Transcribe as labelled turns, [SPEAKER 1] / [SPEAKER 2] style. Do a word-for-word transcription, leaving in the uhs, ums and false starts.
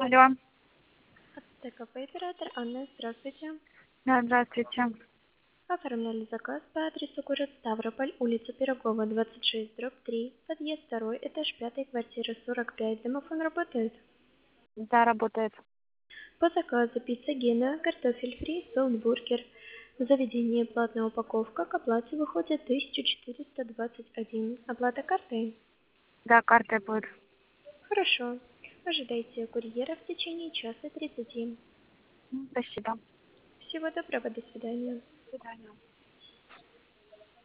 [SPEAKER 1] Алло.
[SPEAKER 2] ТКП-оператор Анна, здравствуйте.
[SPEAKER 1] Да, здравствуйте.
[SPEAKER 2] Оформляли заказ по адресу город Ставрополь, улица Пирогова, двадцать шесть, дробь три, подъезд второй, этаж пятый, квартира сорок пять. Домофон работает.
[SPEAKER 1] Да, работает.
[SPEAKER 2] По заказу пицца Гена, картофель фри, соус-бургер. В заведении платная упаковка, к оплате выходит тысяча четыреста двадцать один. Оплата картой?
[SPEAKER 1] Да, картой будет.
[SPEAKER 2] Хорошо. Ожидайте курьера в течение часа тридцати.
[SPEAKER 1] М, Спасибо.
[SPEAKER 2] Всего доброго, до свидания.
[SPEAKER 1] До свидания.